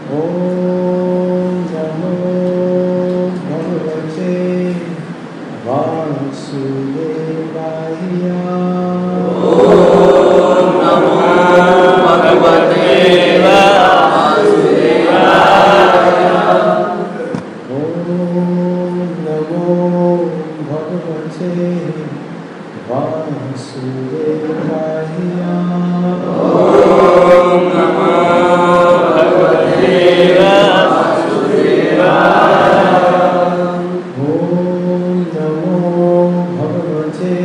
Om Namo Bhagavate Vasudevaya. Om Namo Bhagavate Vasudevaya. Om Namo Bhagavate Vasudevaya. Om Namo Bhagavate Vasudevaya. Om Namo Bhagavate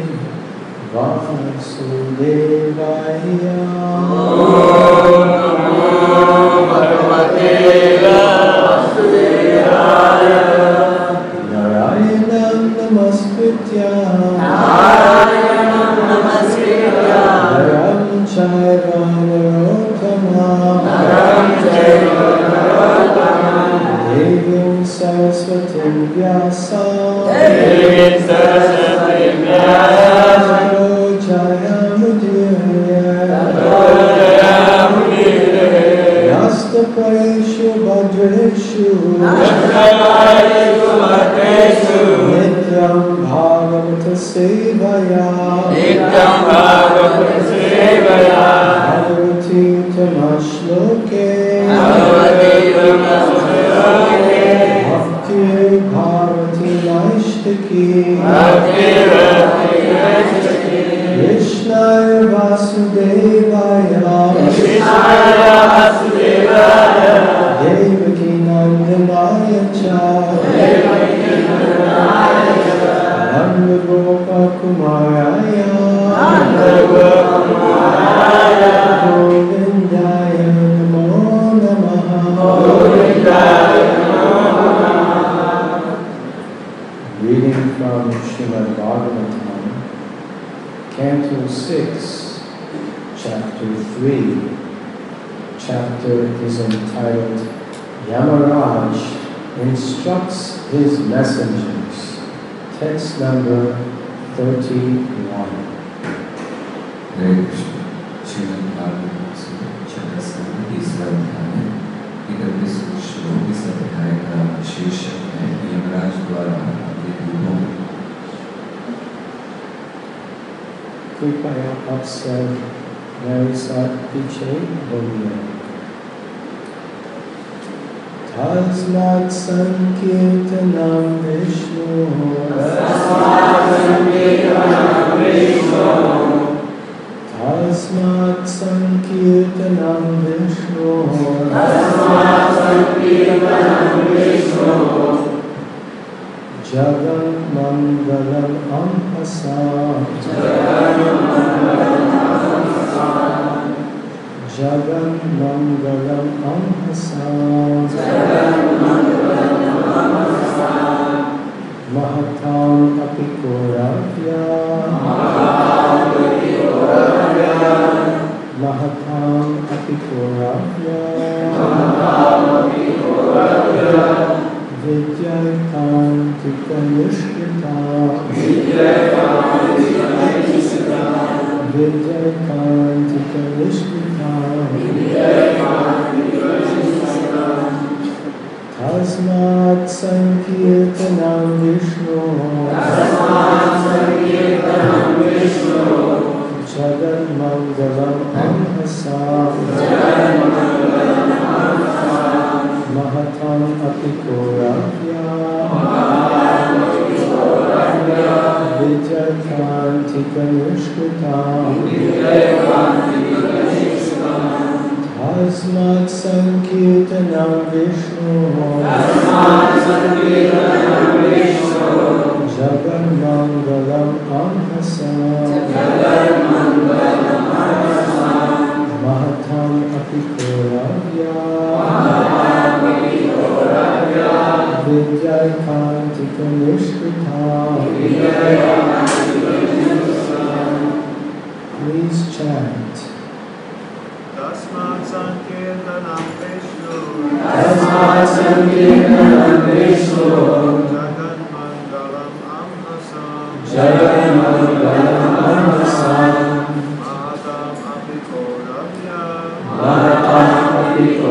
Vasudevaya. Om Namo Bhagavate Vasudevaya. Narayanam Namaskritya Narayanam Namaskritya Naram Chaiva Narottamam Naram Chaiva Narottamam Devim Saraswatim Vyasam Devim Saraswatim Vyasam Tato Jayamudaya Tato Jayamudaya Nastapayeshu Bhadreshu Nastapayeshu Bhadreshu Nityam Bhagavata Sevaya Nityam Bhagavata Sevaya Bhagavati Tamashloke Bhagavati Tamashloke Bhakti Bharati Naishtaki Bhakti Bharati Naishtaki Krishnaya Vasudevaya Krishnaya Vasudevaya Devaki Nandanaya Cha Devaki Nandanaya Cha Nanda Gopa Kumaraya Nanda Gopa Kumaraya Govindaya Namo Namaha Govindaya Namo Namaha. Reading from Srimad Bhagavatam, Canto 6, Chapter 3. Chapter is entitled Yamaraj Instructs His Messengers. Text number 31. हरे कृष्ण श्रीमद् भागवत चतुस्कंध तीसरा अध्याय 31 श्लोक इस अध्याय का शीर्षक है यमराज द्वारा अपने दूतों कृपया आप सब मेरे साथ पीछे बोलिए Tasmat Sankirtanam Vishnu Tasmat Sankirtanam Vishnu Tasmat Sankirtanam Vishnu Tasmat Sankirtanam Vishnu Jagan Mangalam Amhasam Jagan Mangalam Jagan Mangalam Amhasam Mahatam Apikoravya Mahatam Apikoravya Vidyakantika Nishkita Vidyakantika Nishkita Tasmat Sankirtanam Vishnu Jagan Mangalam Amhasam Mahatam Apikoravya Vidyakantika Nishkita Tasmat Sankirtanam Vishnu Jagan Mangalam Amhasam Mahatam Apikoravya Vidyakantika Nishkita. Please chant. Tasmat Sankirtanam Vishnu Tasmat Sankirtanam Vishnu Jagan Mangalam Amhasam Jagan Mangalam Amhasam Mahatam Apikoravya Mahatam Apikoravya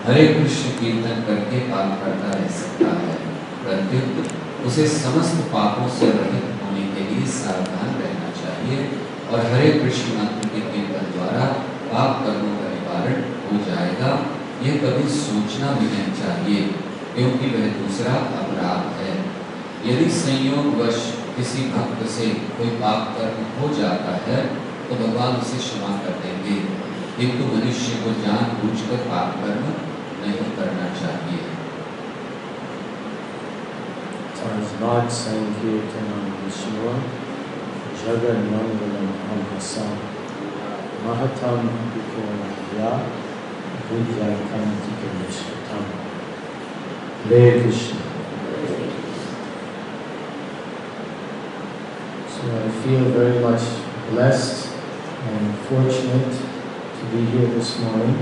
हरे कृष्ण कीर्तन करके पाप करता रह सकता है, प्रत्युत उसे समस्त पापों से रहित होने के लिए सावधान रहना चाहिए और हरे कृष्ण मंत्र के कीर्तन द्वारा पाप कर्मों का निवारण हो जाएगा। यह कभी सोचना भी नहीं चाहिए, क्योंकि वह दूसरा अपराध है। यदि संयोगवश किसी भक्त से कोई पाप कर्म हो जाता है तो भगवान उसे क्षमा कर देंगे, किंतु मनुष्य को जानबूझकर पाप कर्म नहीं करना चाहिए। Tajvad Sankirtanam Vishnu Jagan Mangalam Amhasam Mahatam Vikraya Vidyakantika Nishtam. Hare Krishna. So I feel very much blessed and fortunate to be here this morning.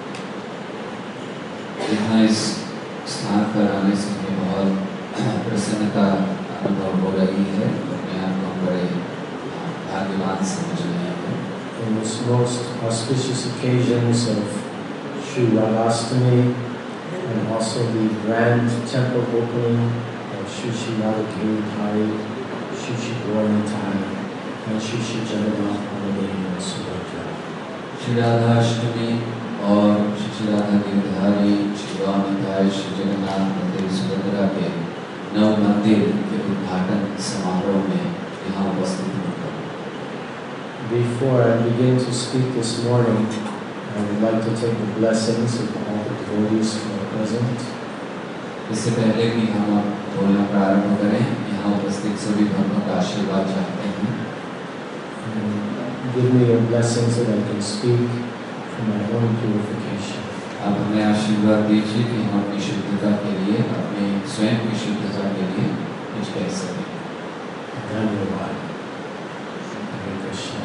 यहाँ इस स्थान पर आने से मुझे बहुत प्रसन्नता अनुभव हो रही है, अपने आप को बड़े भाग्यवान समझ रहे हैं। In this most auspicious occasions of Sri Radhastami and also the grand temple opening of Sri Sri Radhagiridhari, Sri Sri Gauranitai, and Sri Sri Jagannath Baladev and Subhadra. Shri Radhashtami और श्री राधा गिरधारी, श्री गौरनिताय, श्री जगन्नाथ बलदेव सुभद्रा के नव मंदिर के उद्घाटन समारोह में यहाँ उपस्थित होकर Before I begin to speak this morning, I would like to take the blessings of all the devotees who are present. इससे पहले कि हम अब बोलना प्रारंभ करें, यहाँ उपस्थित सभी भक्तों का आशीर्वाद चाहते हैं। And give me your blessings that I can speak for my own purification. आप हमें आशीर्वाद दीजिए कि हम अपनी शुद्धता के लिए, अपने स्वयं की शुद्धता के लिए कुछ कह सकें। Dhanyavad. Hare Krishna.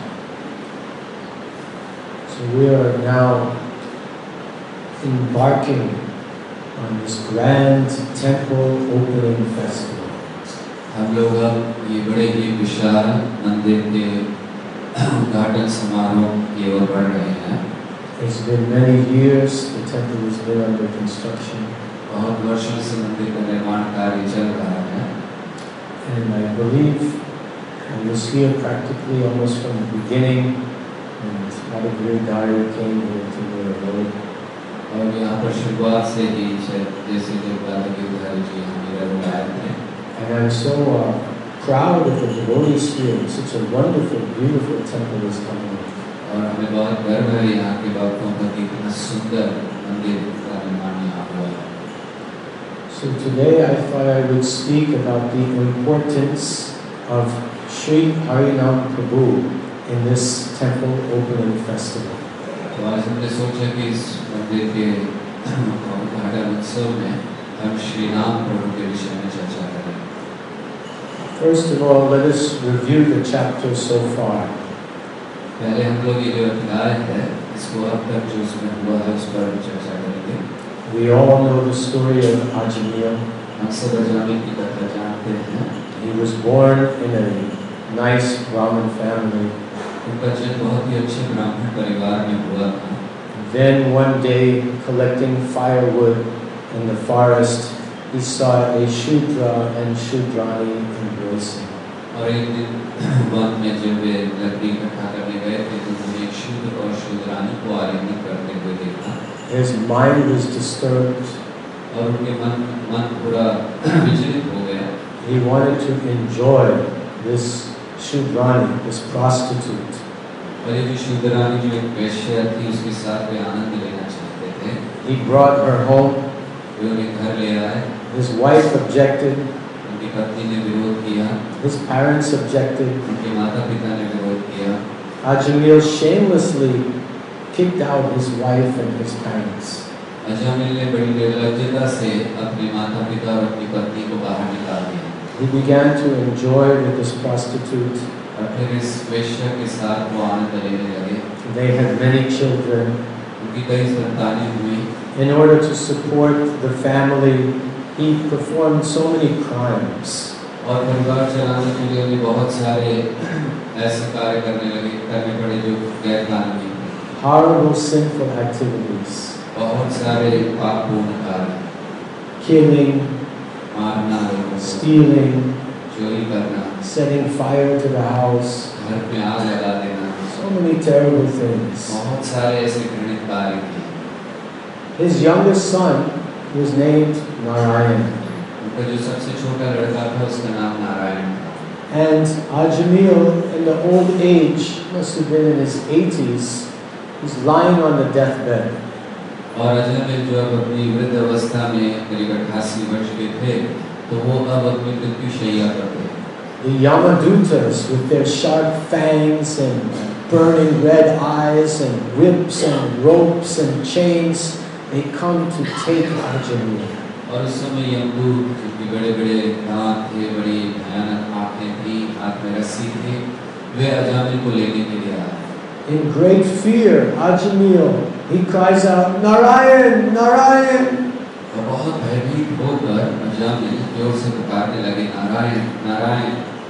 So we are now embarking on this grand temple opening festival. हम लोग अब ये बड़े ही विशाल मंदिर के उद्घाटन समारोह की ओर बढ़ रहे हैं। It's been many years, the temple has been under construction. बहुत वर्षों से मंदिर का निर्माण कार्य चल रहा है। And I believe I was here practically almost from the beginning, and Radha Giridhari came here to the road. और यहाँ पर शुरुआत से ही जैसे जब राधा गिरधारी जी हमारे रोड आए थे। And I'm so proud of the devotees here. Such a wonderful, beautiful temple is coming up. और हमें बहुत गर्व है यहाँ के भक्तों का कि इतना सुंदर मंदिर का निर्माण यहाँ हुआ है। So today I thought I would speak about the importance of Sri Harinam Prabhu in this temple opening festival. तो आज हमने सोचा कि इस मंदिर के उद्घाटन उत्सव में हम श्री राम प्रभु के विषय में चर्चा करें। First of all, let us review the chapters so far. पहले हम लोग ये जो अध्याय है इसको अब तक जो उसमें हुआ है उस पर चर्चा करेंगे। We all know the story of Ajamil. हम सब अजामिल की कथा जानते हैं। He was born in a nice Brahmin family. उनका जन्म बहुत ही अच्छे ब्राह्मण परिवार में हुआ था। Then one day, collecting firewood in the forest, he saw a Shudra and Shudrani embracing. और एक दिन वन में जब वे लकड़ी इकट्ठा करने गए थे तो उन्होंने एक शूद्र और शूद्रानी को आलिंगन करते हुए देखा। His mind was disturbed. और उनके मन पूरा विचलित हो गया। He wanted to enjoy this Shudrani, this prostitute. और ये जो शूद्रानी जो एक वेश्या थी उसके साथ वे आनंद लेना चाहते थे। He brought her home. वे उन्हें घर ले आए। His wife objected. उनकी पत्नी ने विरोध किया। His parents objected. उनके माता पिता ने विरोध किया। Ajamil shamelessly kicked out his wife and his parents. Ajamil ने बड़ी निर्लज्जता से अपने माता पिता और अपनी पत्नी को बाहर निकाल दिया। He began to enjoy with this prostitute. और फिर इस वेश्या के साथ वो आनंद लेने लगे। They had many children. उनकी कई संतानें हुई। In order to support the family, he performed so many crimes. और परिवार चलाने के लिए उन्हें बहुत सारे ऐसे कार्य करने पड़े जो गैर कानूनी थे। Horrible sinful activities. बहुत सारे पापपूर्ण कार्य, killing, मारना लोगों को, stealing, चोरी करना, setting fire to the house, घर पे आग लगा देना, so many terrible things. बहुत सारे ऐसे घृणित कार्य किए। His youngest son was named Narayan. उनका जो सबसे छोटा लड़का था उसका नाम नारायण था। And Ajamil, in the old age, must have been in his 80s, was lying on the deathbed. और अजमेर जो अब अपनी वृद्ध अवस्था में करीब 88 वर्ष के थे, तो वो अब अपनी मृत्युशैया पर थे। The Yamadutas, with their sharp fangs and burning red eyes and whips and ropes and chains, they come to take Ajamil. और उस समय यमदूत जिनके बड़े-बड़े दांत थे, बड़ी भयानक आंखें थी, हाथ में रस्सी थी, वे अजामिल को लेने के लिए आए। In great fear, Ajamil, he cries out, Narayan, Narayan. और बहुत भयभीत होकर अजामिल जोर से पुकारने लगे, Narayan, Narayan.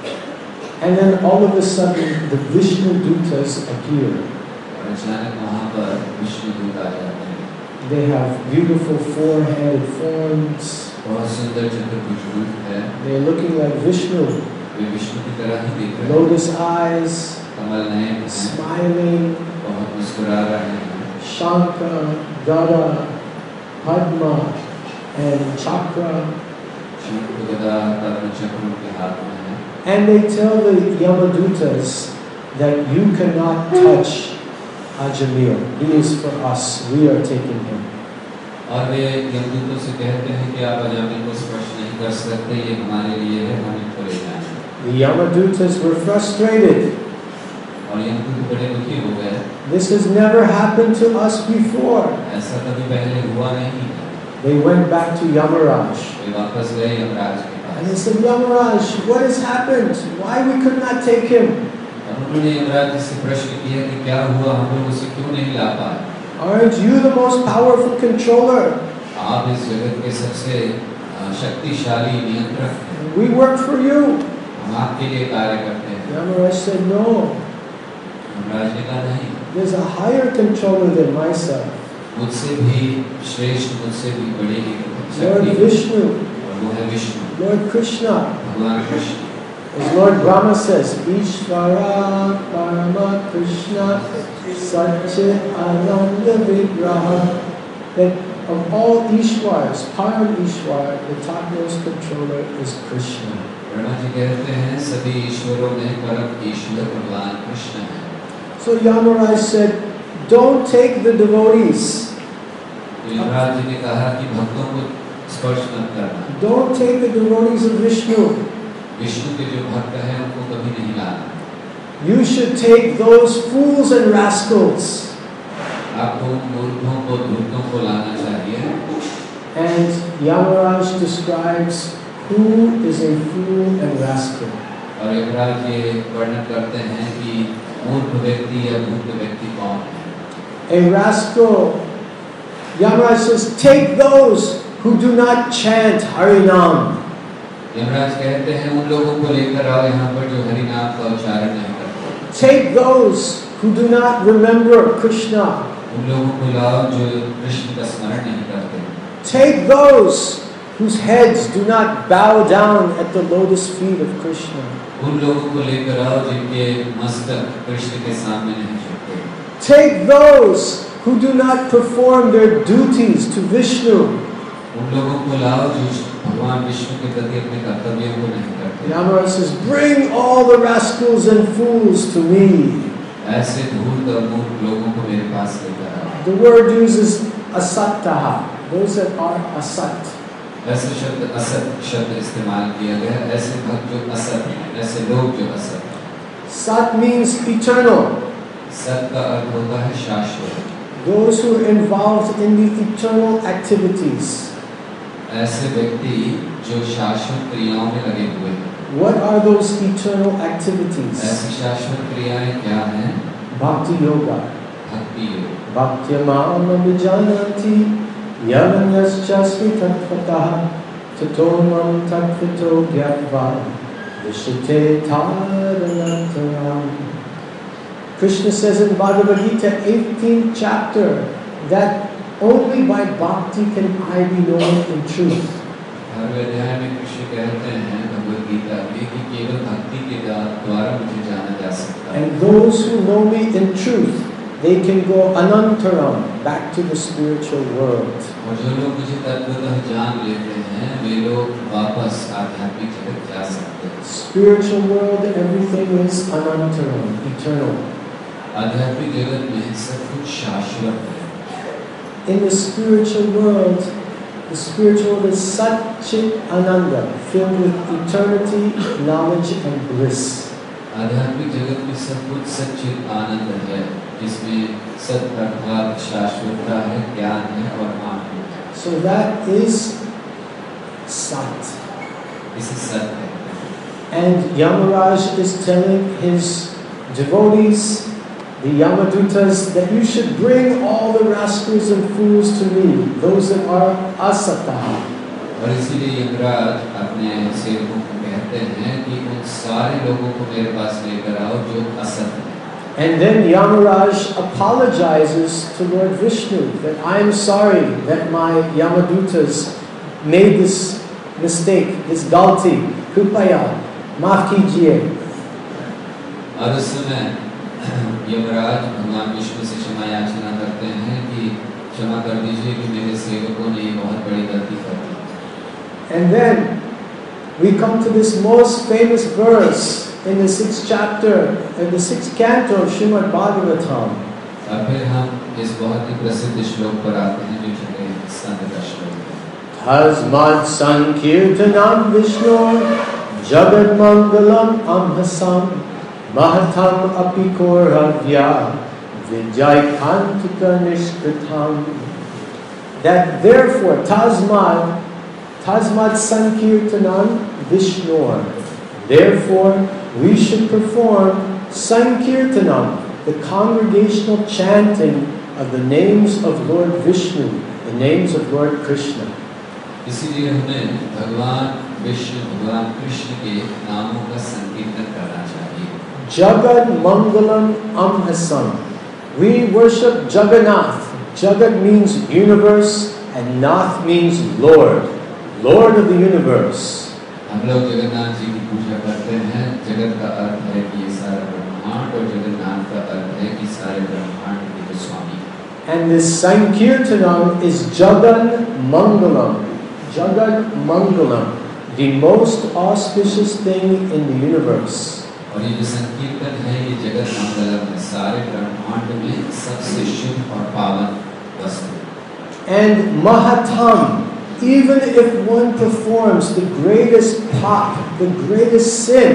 And then all of a sudden, the Vishnu Dutas appear. और अचानक वहाँ पर विष्णु दूत आ जाते हैं। They have beautiful four-headed forms. बहुत सुंदर चतुर्भुज रूप है। They're looking like Vishnu. वे विष्णु की तरह ही दिख रहे हैं। Lotus eyes, कमल नयन हैं, smiling, बहुत मुस्कुरा रहे हैं। Shankha, Gada, Padma, and Chakra. शंख गदा पद्म चक्र उनके हाथ में है। And they tell the Yamadutas that you cannot touch Ajamil. He is for us. We are taking him. और वे यमदूतों से कहते हैं कि आप अजामिल को स्पर्श नहीं कर सकते, ये हमारे लिए है, हम इनको ले जाएंगे। The Yamadutas were frustrated. और यमदूत बड़े दुखी हो गए। This has never happened to us before. ऐसा कभी पहले हुआ नहीं। They went back to Yamaraj. वे वापस गए यमराज के And they pass. said, Yamaraj, what has happened? Why we could not take him? और उन्होंने यमराज जी से प्रश्न किया कि क्या हुआ, हम लोग उसे क्यों नहीं ला पाए? Aren't you the most powerful controller? आप इस जगत के सबसे शक्तिशाली नियंत्रक हैं। We work for you. हम आपके लिए कार्य करते हैं। Yamaraj said, no. यमराज ने कहा नहीं, There's a higher controller than myself. मुझसे भी श्रेष्ठ, मुझसे भी बड़ी Lord शक्ति, Vishnu, और वो है विष्णु, Lord Krishna. भगवान Krishna. As Lord Brahma says, Ishvara Parama Krishna Satchit Ananda Vigraha, that of all Ishwars, Param Ishwar, the topmost controller is Krishna. Brahma ji कहते हैं सभी ईश्वरों में परम ईश्वर भगवान कृष्ण है। So Yamaraj said, don't take the devotees. तो यमराज जी ने कहा कि भक्तों को स्पर्श मत करना। Don't take the devotees of Vishnu. Vishnu के जो भक्त हैं उनको कभी नहीं लाना। You should take those fools and rascals. आपको मूर्खों को, धूर्तों को लाना चाहिए। And Yamaraj describes who is a fool and rascal. और यमराज ये वर्णन करते हैं कि मूर्ख व्यक्ति या धूर्त व्यक्ति कौन है। A rascal, Yamaraj says, take those who do not chant Harinam. Yamraj कहते हैं उन लोगों को लेकर आओ यहाँ पर जो हरि नाम का उच्चारण नहीं करते। Take those who do not remember Krishna. उन लोगों को लाओ जो कृष्ण का स्मरण नहीं करते। Take those whose heads do not bow down at the lotus feet of Krishna. उन लोगों को लेकर आओ जिनके मस्तक कृष्ण के सामने नहीं झुकते। Take those who do not perform their duties to Vishnu. उन लोगों को लाओ जो भगवान विष्णु के प्रति अपने कर्तव्यों को नहीं करते। Yamaraj says, bring all the rascals and fools to me. ऐसे धूर्त और मूर्ख लोगों को मेरे पास लेकर आओ। The word uses asattaha, those that are asat. ऐसे शब्द असत शब्द इस्तेमाल किया गया, ऐसे भक्त जो असत हैं, ऐसे लोग जो असत हैं। Sat means eternal. सत का अर्थ होता है शाश्वत। Those who are involved in the eternal activities. ऐसे व्यक्ति जो शाश्वत क्रियाओं में लगे हुए हैं। What are those eternal activities? ऐसी शाश्वत क्रियाएं क्या हैं? Bhakti yoga. भक्ति योग। Bhaktyamam vijanati yavaнясчасми tattvataha tatomam tattvito gyatva vishate taranataram. Krishna says in Bhagavad Gita, 18th chapter, that only by bhakti can I be known in truth. हर अध्याय में कृष्ण कहते हैं भगवद गीता में कि केवल भक्ति के द्वारा मुझे जाना जा सकता है। And those who know me in truth, they can go anantaram, back to the spiritual world. और जो लोग मुझे तत्वतः जान लेते हैं वे लोग वापस आध्यात्मिक जगत जा सकते हैं। Spiritual world, everything is anantaram, eternal. आध्यात्मिक जगत में सब कुछ शाश्वत है। In the spiritual world is Sat Chit Ananda, filled with eternity, knowledge and bliss. आध्यात्मिक जगत में सब कुछ सच्चित आनंद है जिसमें सत अर्थात शाश्वतता है, ज्ञान है और आनंद। So that is Sat. इसे सत है। And Yamaraj is telling his devotees, the Yamadutas, that you should bring all the rascals and fools to me, those that are asata. और इसीलिए यमराज अपने सेवकों को कहते हैं कि उन सारे लोगों को मेरे पास लेकर आओ जो असत हैं। And then Yamaraj apologizes to Lord Vishnu that I am sorry that my Yamadutas made this mistake, this galti, kripaya, maaf kijiye. और उस समय यमराज भगवान विष्णु से क्षमा याचना करते हैं कि क्षमा कर दीजिए कि मेरे सेवकों ने बहुत बड़ी गलती कर दी। And then we come to this most famous verse in the 6th chapter, in the 6th canto of Srimad Bhagavatam. और फिर हम इस बहुत ही प्रसिद्ध श्लोक पर आते हैं जो छठे स्कंद का श्लोक है। Tasmad sankirtanam Vishnu jagad mangalam amhasam mahatam apikoravya vijaykantika nishkatam. That therefore Tasmad sankirtanam Vishnu. Therefore we should perform sankirtanam, the congregational chanting of the names of Lord Vishnu, the names of Lord Krishna. इसीलिए हमें भगवान विष्णु भगवान कृष्ण के नामों का संकीर्तन करना चाहिए। Jagad Mangalam Amhasam. We worship Jagannath. Jagad means universe and Nath means Lord, Lord of the universe. हम लोग जगन्नाथ जी की पूजा करते हैं। जगत का अर्थ है कि ये सारा ब्रह्मांड और जगन्नाथ का अर्थ है कि सारे ब्रह्मांड के जो स्वामी। And this Sankirtanam is Jagad Mangalam. Jagad Mangalam, the most auspicious thing in the universe. और ये जो संकीर्तन है ये जगत मंगलम है, सारे ब्रह्मांड में सबसे शुभ और पावन वस्तु। And Mahatam, even if one performs the greatest pop, the greatest sin,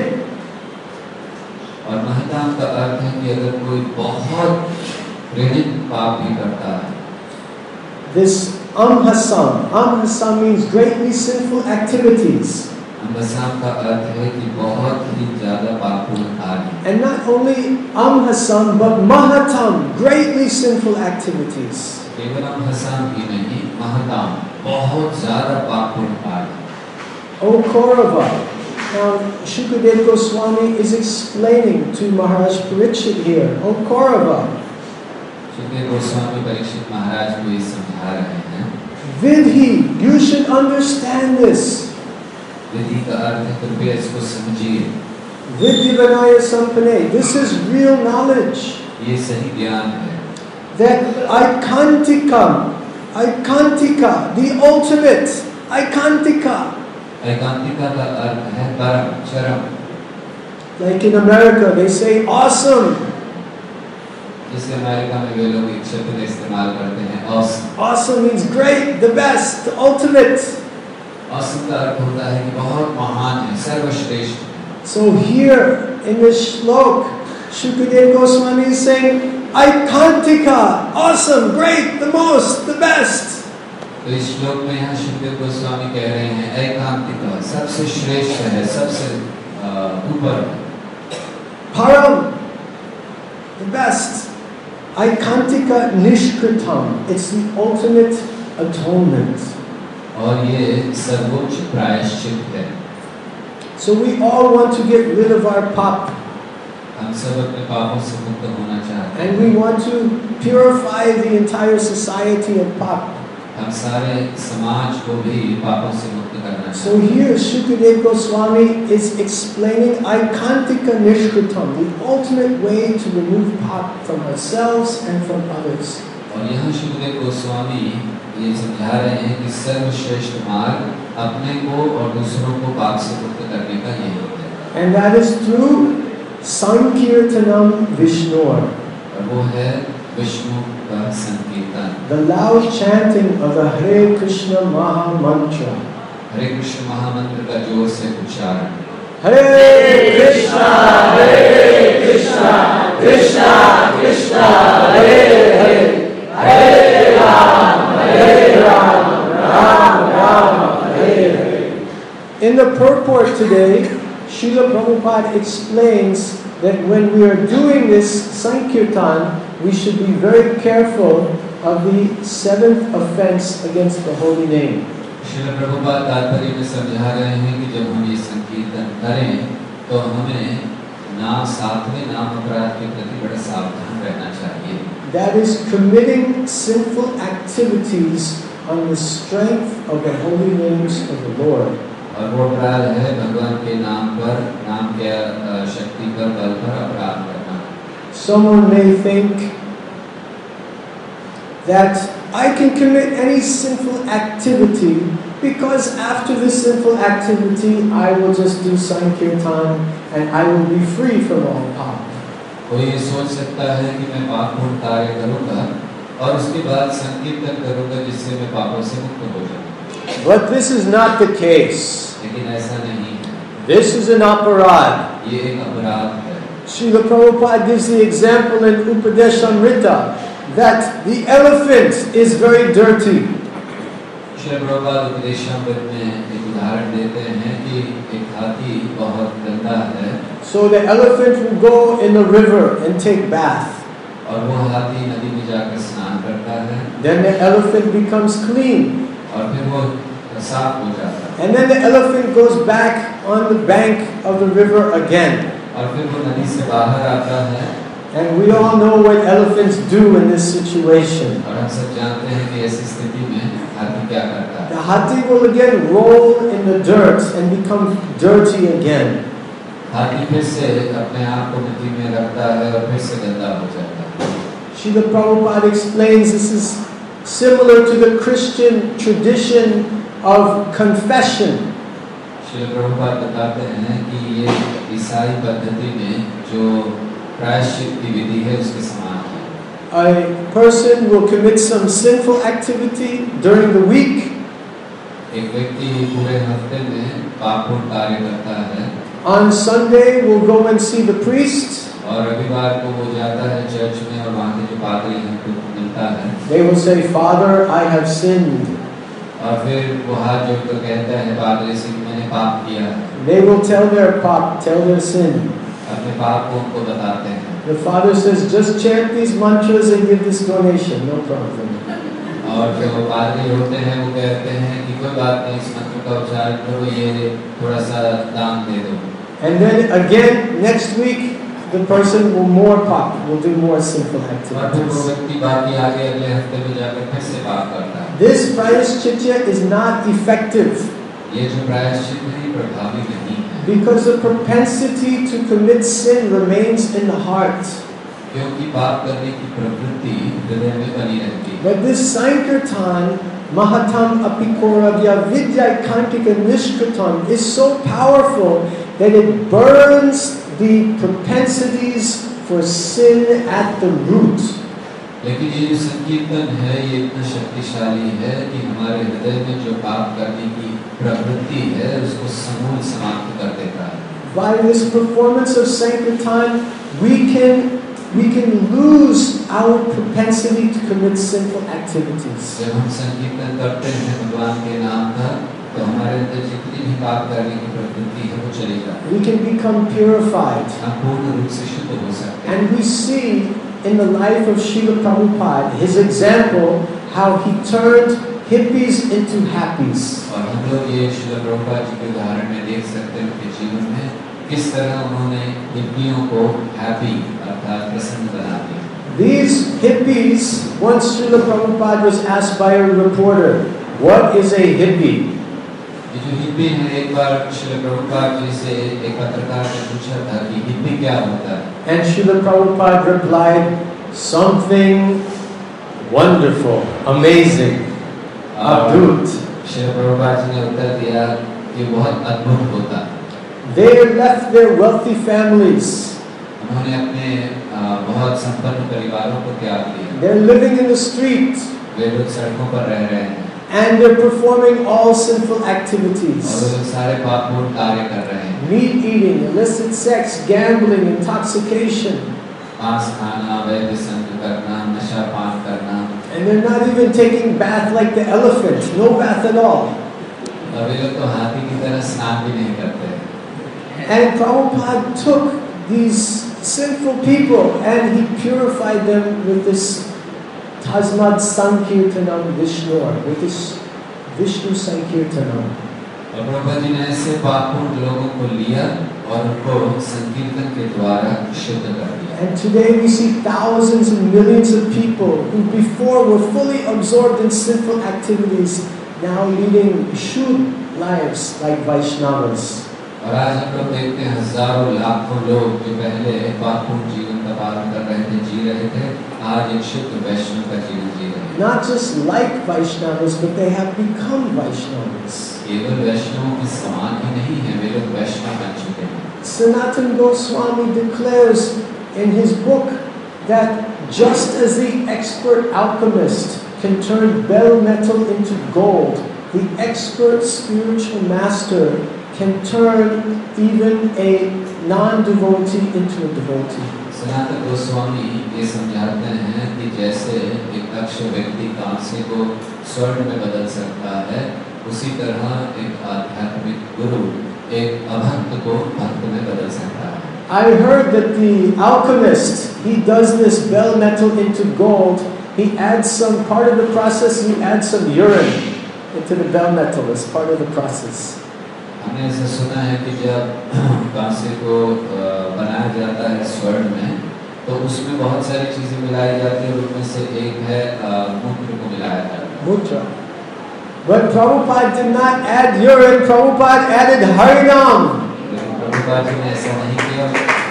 और महताम का अर्थ है कि अगर कोई बहुत घृणित पाप भी करता है। this Amhasam means greatly sinful activities. अम्बसाम का अर्थ है कि बहुत ही ज़्यादा पापपूर्ण कार्य। And not only Amhasam but Mahatam, greatly sinful activities. केवल अम्बसाम ही नहीं, महताम बहुत ज़्यादा पापपूर्ण कार्य। O Kaurava, now Shukadeva Goswami is explaining to Maharaj Parikshit here. O Kaurava, Sukhdev Goswami Parikshit महाराज को ये समझा रहे हैं। Vidhi, you should understand this. विधि का अर्थ है कृपया इसको समझिए। Vidyavanaya Sampane, this is real knowledge. ये सही ज्ञान है। That Aikantika, the ultimate, Aikantika. एकांतिका का अर्थ है परम, चरम। Like in America, they say awesome. जैसे अमेरिका में वे लोग एक शब्द का इस्तेमाल करते हैं awesome। Awesome means great, the best, the ultimate. awesome का अर्थ होता है कि बहुत महान है, सर्वश्रेष्ठ। So here in this shlok, Shukadeva Goswami is saying, Aikantika, awesome, great, the most, the best. तो इस श्लोक में यहाँ शुकदेव गोस्वामी कह रहे हैं एकांतिका सबसे श्रेष्ठ है, सबसे ऊपर। Param, the best. Aikantika Nishkritam, it's the ultimate atonement. और ये सर्वोच्च प्रायश्चित है। So we all want to get rid of our pap. हम सब अपने पापों से मुक्त होना चाहते And हैं। we want to purify the entire society of Pap. हम सारे समाज को भी पापों से मुक्त करना So चाहते हैं। here Shukadeva Goswami is explaining Aikantika Nishkritam, the ultimate way to remove Pap from ourselves and from others. और यहाँ शुकदेव गोस्वामी ये समझा रहे हैं कि सर्वश्रेष्ठ मार्ग अपने को और दूसरों को पाप से मुक्त करने का यही होता है। And that is through Sankirtanam Vishnur, और वो है विष्णु का संकीर्तन, the loud chanting of the Hare Krishna Maha Mantra. हरे कृष्ण महामंत्र का जोर से उच्चारण। Hare Krishna, Krishna Krishna Krishna Hare Hare Hare Ram Ram Ram Hare Hare. In the purport today, Srila Prabhupada explains that when we are doing this Sankirtan, we should be very careful of the seventh offense against the holy name. Srila Prabhupada तात्पर्य में समझा रहे हैं कि जब हम ये संकीर्तन करें तो हमें सातवें नाम अपराध के प्रति बड़ा सावधान रहना चाहिए। That is committing sinful activities on the strength of the holy names of the Lord. और वो अपराध है भगवान के नाम पर, नाम के शक्ति पर, बल पर अपराध करना। Someone may think that I can commit any sinful activity because after this sinful activity I will just do Sankirtan and I will be free from all pap. कोई ये सोच सकता है कि मैं पापपूर्ण कार्य करूंगा और उसके बाद संकीर्तन करूंगा जिससे मैं पापों से मुक्त हो जाऊंगा। But this is not the case. लेकिन ऐसा नहीं है, This is an aparad. ये एक अपराध है। Srila Prabhupada gives the example in Upadeshamrita that the elephant is very dirty. Shri Prabhupada Upadeshamrita में एक उदाहरण देते हैं कि एक हाथी बहुत गंदा है So the elephant will go in the river and take bath. और वो हाथी नदी में जाकर स्नान करता है Then the elephant becomes clean. और फिर वो साफ हो जाता है And then the elephant goes back on the bank of the river again. और फिर वो नदी से बाहर आता है। And we all know what elephants do in this situation. और हम सब जानते हैं कि ऐसी स्थिति में हाथी क्या करता है। The hathi will again roll in the dirt and become dirty again. हाथी फिर से अपने आप को मिट्टी में रखता है और फिर से गंदा हो जाता है। Srila Prabhupada explains this is similar to the Christian tradition of confession. Shri Prabhupada बताते हैं कि ये ईसाई पद्धति में जो प्रायश्चित की विधि है उसके समान है। A person will commit some sinful activity during the week. एक व्यक्ति पूरे हफ्ते में पापपूर्ण कार्य करता है। On Sunday will go and see the priest. और रविवार को वो जाता है चर्च में और वहाँ के जो पादरी हैं उनको मिलता है। They will say, "Father, I have sinned." और फिर वो हाथ जोड़कर कहता है पादरी से कि मैंने पाप किया है। They will tell their sin. अपने पाप को उनको बताते हैं। The father says, "Just chant these mantras and give this donation, no problem." और जो पादरी होते हैं वो कहते हैं कि कोई बात नहीं, इस मंत्र का उच्चारण करो, ये थोड़ा सा दान दे दो। And then again next week, the person will do more sinful और फिर वो activities. व्यक्ति बाकी आगे अगले हफ्ते में जाकर फिर से पाप करता है। This prayashchitta is not effective ये जो प्रायश्चित है प्रभावी नहीं है because the propensity to commit sin remains in the heart. क्योंकि पाप करने की प्रवृत्ति हृदय में बनी रहती है। But this Sankirtan, Mahatam Apikoravya Vidyakantika Nishkritam is so powerful that it burns the propensities for sin at the root. लेकिन ये जो संकीर्तन है ये इतना शक्तिशाली है कि हमारे हृदय में जो पाप करने की प्रवृत्ति है उसको समूल समाप्त कर देता है। By this performance of Sankirtan, we can lose our propensity to commit sinful activities. जब हम संकीर्तन करते हैं भगवान के नाम का तो हमारे अंदर जितनी भी पाप करने की प्रवृत्ति है वो चली जाती है। We can become purified. हम पूर्ण रूप से शुद्ध हो सकते हैं। And we see in the life of Srila Prabhupada, his example, how he turned hippies into happies. और हम लोग ये श्रील प्रभुपाद जी के उदाहरण में देख सकते हैं उनके जीवन में किस तरह उन्होंने हिप्पियों को हैप्पी अर्थात प्रसन्न बना दिया। These hippies, once Srila Prabhupada was asked by a reporter, what is a hippie? ये जो हिप्पी हैं, एक बार श्रील प्रभुपाद जी से एक पत्रकार ने पूछा था कि हिप्पी क्या होता है? And Srila Prabhupada replied, something wonderful, amazing, abdut. Srila Prabhupada ji ने उत्तर दिया कि बहुत अद्भुत होता। They left their wealthy families. उन्होंने अपने बहुत संपन्न परिवारों को त्याग दिया। They're living in the street. वे लोग सड़कों पर रह रहे हैं And they're performing all sinful activities. और वे लोग सारे पापपूर्ण कार्य कर रहे हैं। Meat eating, illicit sex, gambling, intoxication. मांस खाना, वैध संग करना, नशा पान करना। And they're not even taking bath like the elephant. No bath at all. और वे लोग तो हाथी की तरह स्नान भी नहीं करते। And Prabhupada took these sinful people and he purified them with this Tasmad Sankirtanam Vishnu, with this Vishnu Sankirtanam. और प्रभुपाद जी ने ऐसे पापपूर्ण लोगों को लिया और उनको संकीर्तन के द्वारा शुद्ध कर दिया। And today we see thousands and millions of people who before were fully absorbed in sinful activities, now leading Shuddha lives like Vaishnavas. और आज हम लोग देखते हैं हजारों लाखों लोग जो पहले पापपूर्ण जीवन का पालन कर रहे थे, जी रहे थे, आज एक शुद्ध वैष्णव का जीवन जी रहे हैं। Not just like Vaishnavas, but they have become Vaishnavas. केवल वैष्णवों के समान ही नहीं है, वे लोग वैष्णव बन चुके हैं। Sanatana Goswami declares in his book that just as the expert alchemist can turn bell metal into gold, the expert spiritual master can turn even a non-devotee into a devotee. Sanatan Goswami ये समझाते हैं कि जैसे एक दक्ष व्यक्ति कांसे को स्वर्ण में बदल सकता है, उसी तरह एक आध्यात्मिक गुरु एक अभक्त को भक्त में बदल सकता है। I heard that the alchemist, he does this bell metal into gold. He adds some part of the process. He adds some urine into the bell metal as part of the process. हमने ऐसा सुना है कि जब कांसे को बनाया जाता है स्वर्ण में, तो उसमें बहुत सारी चीजें मिलाई जाती है, उनमें से एक है मूत्र को मिलाया जाता है। Mutra. But Prabhupada did not add urine. Prabhupada added Harinam. Prabhupada ji ने ऐसा नहीं किया।